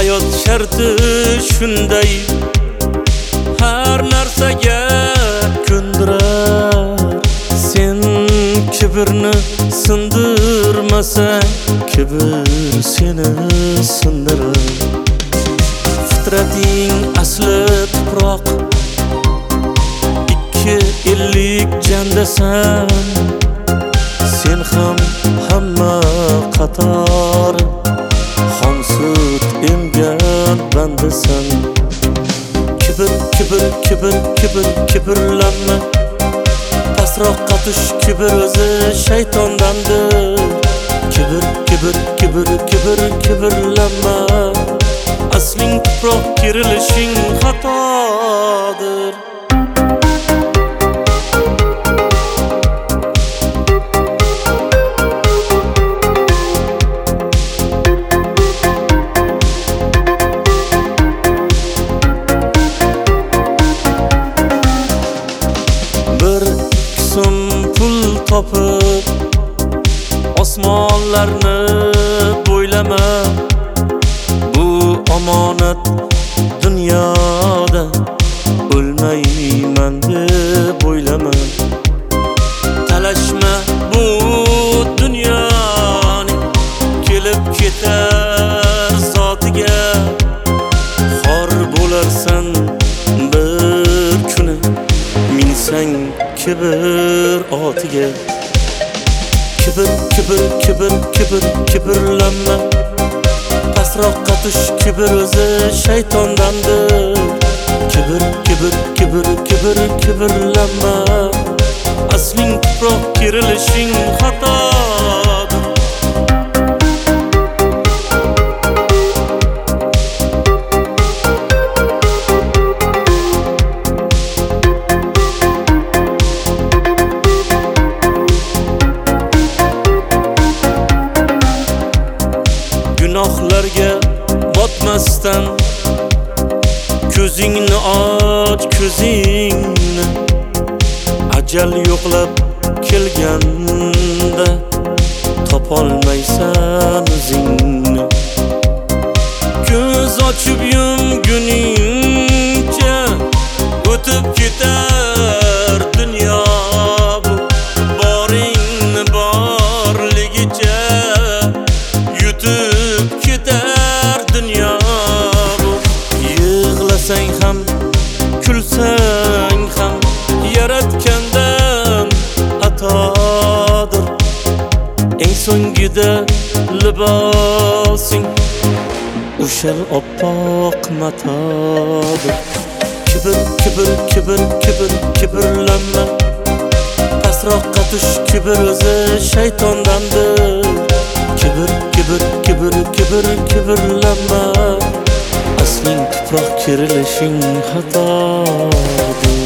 hayot sharti shunday, har narsaga ko'ndirar. Sen kibrni sindirmasang, kibr seni sindirar. Fitrating asli tuproq, ikki ellik jandasan. Sen ham hamma qator, xom sut emgan bandasan. Kibr, kibr, kibr, kibr, kibrlanma. Pastroqqa tush, kibr o'zi shaytondandir. Kibr, kibr, kibr, kibr, kibrlanma. Asling tuproq, kirilishing xatodir. Bir qism pul topib osmonlarni bo'ylama. Bu omonat dunyoda, o'lmayman deb o'ylama. Talashma bu dunyoning kelib ketar zotiga. Xor bo'larsan bir kuni, minsang kibr otiga. Kibr, kibr, kibr, kibr, kibrlanma. Pastroqqa tush, kibr o'zi shaytondandir. Kibr, kibr, kibr, kibr, kibrlanma. Asling tuproq, kirilishing xatodir. Gunohlarga botmasdan ko'zingni och, ko'zingni. Ajal yo'qlab kelganda topolmaysan o'zingni. Ko'z ochib yumguningcha o'tib ketar dunyo bu. Boringni borligicha yutib ketar dunyo bu. Yig'lasang ham, kulsang ham, yaratgandan atodir. Eng so'ngida libosing o'shal oppoq matodir. Kibr, kibr, kibr, kibr, kibrlanma. Pastroqqa tush, kibr o'zi shaytondandir. Kibr, kibr, kibr, kibr, kibrlanma. Asling tuproq, kirilishing xatodir.